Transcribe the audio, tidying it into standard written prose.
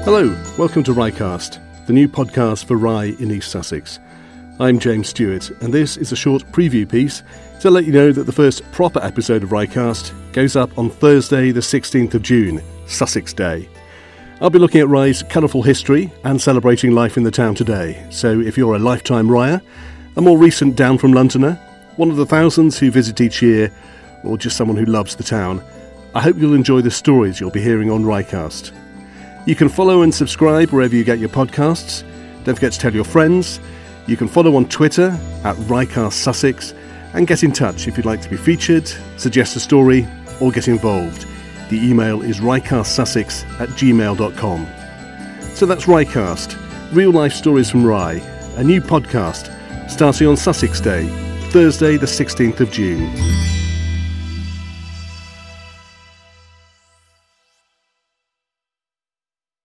Hello, welcome to Ryecast, the new podcast for Rye in East Sussex. I'm James Stewart, and this is a short preview piece to let you know that the first proper episode of Ryecast goes up on Thursday the 16th of June, Sussex Day. I'll be looking at Rye's colourful history and celebrating life in the town today, so if you're a lifetime Ryer, a more recent Down from Londoner, one of the thousands who visit each year, or just someone who loves the town, I hope you'll enjoy the stories you'll be hearing on Ryecast. You can follow and subscribe wherever you get your podcasts. Don't forget to tell your friends. You can follow on Twitter at Ryecast Sussex and get in touch if you'd like to be featured, suggest a story or get involved. The email is ryecastsussex@gmail.com. So that's Ryecast, real life stories from Rye, a new podcast starting on Sussex Day, Thursday the 16th of June.